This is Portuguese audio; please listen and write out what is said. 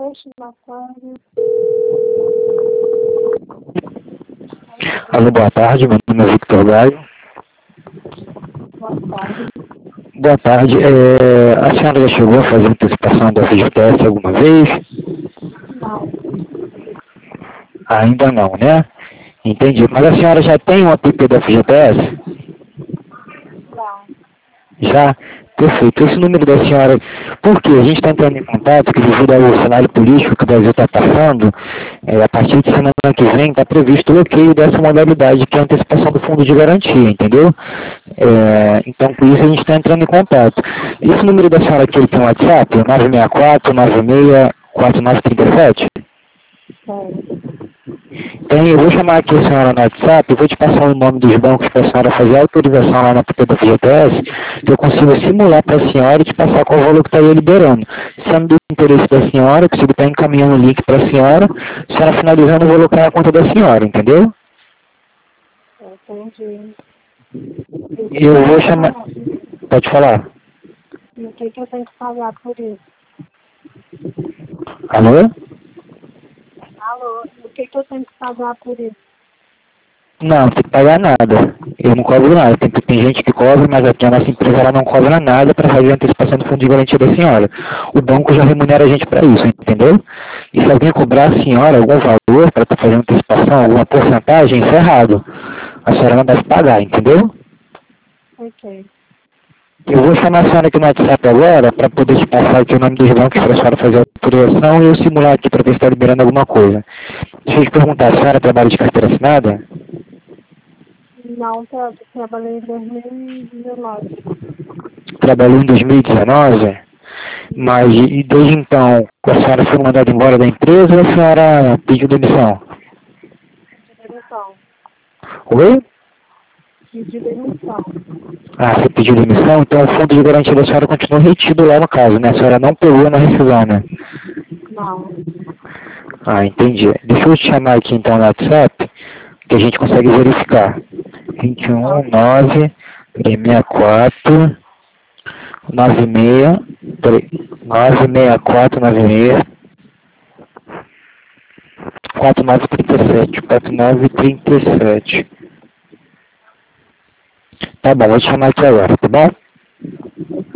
destinatário. Alô, boa tarde, meu nome é Victor Gaio. Boa tarde. Boa tarde, a senhora já chegou a fazer antecipação da FGTS alguma vez? Não, Ainda não, né? Entendi, mas a senhora já tem um app da FGTS? não. Já? Perfeito. Esse número da senhora, porque a gente está entrando em contato que devido ao cenário político que o Brasil está passando, a partir de semana que vem está previsto o bloqueio dessa modalidade que é a antecipação do fundo de garantia, entendeu? Então, por isso a gente está entrando em contato. Esse número da senhora aqui, ele tem um WhatsApp, 964 96 4937? Sério. Então, eu vou chamar aqui a senhora no WhatsApp, eu vou te passar o nome dos bancos para a senhora fazer a autorização lá na PT da FGTS, que eu consigo simular para a senhora e te passar qual valor que estaria liberando. Sendo do interesse da senhora, eu consigo estar encaminhando o link para a senhora finalizando, eu vou colocar na conta da senhora, entendeu? Entendi. Eu vou chamar... Pode falar. E o que eu tenho que pagar por isso? Alô? Alô, o que eu tenho que pagar por isso? Não, não tem que pagar nada. Eu não cobro nada. Tem gente que cobra, mas aqui a nossa empresa ela não cobra nada para fazer a antecipação do fundo de garantia da senhora. O banco já remunera a gente para isso, entendeu? E se alguém cobrar a senhora algum valor para estar fazendo antecipação, alguma porcentagem, isso é errado. A senhora não deve pagar, entendeu? Ok. Eu vou chamar a senhora aqui no WhatsApp agora para poder te passar aqui o nome dos bancos para a senhora fazer a autorização e eu simular aqui para ver se está liberando alguma coisa. Deixa eu te perguntar, a senhora trabalha de carteira assinada? Não, trabalhei em 2019. Trabalhou em 2019, mas e desde então, a senhora foi mandada embora da empresa ou a senhora pediu demissão? De demissão. Oi? De demissão. Ah, você pediu demissão, então o fundo de garantia da senhora continua retido lá no caso, né? A senhora não pegou na rescisão, né? Não. Ah, entendi. Deixa eu te chamar aqui então no WhatsApp, que a gente consegue verificar. 21 9 64 96 964 96 4937. Tá bom, vou te chamar aqui agora, tá bom?